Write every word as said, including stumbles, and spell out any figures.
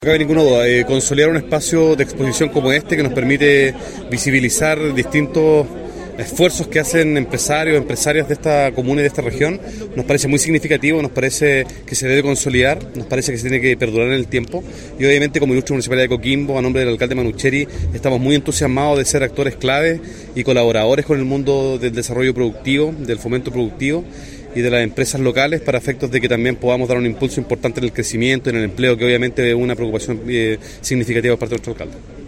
No cabe ninguna duda, eh, consolidar un espacio de exposición como este que nos permite visibilizar distintos esfuerzos que hacen empresarios, empresarias de esta comuna y de esta región, nos parece muy significativo, nos parece que se debe consolidar, nos parece que se tiene que perdurar en el tiempo y obviamente como Ilustre Municipalidad de Coquimbo, a nombre del alcalde Manucheri, estamos muy entusiasmados de ser actores clave y colaboradores con el mundo del desarrollo productivo, del fomento productivo y de las empresas locales para efectos de que también podamos dar un impulso importante en el crecimiento y en el empleo, que obviamente es una preocupación eh, significativa por parte de nuestro alcalde.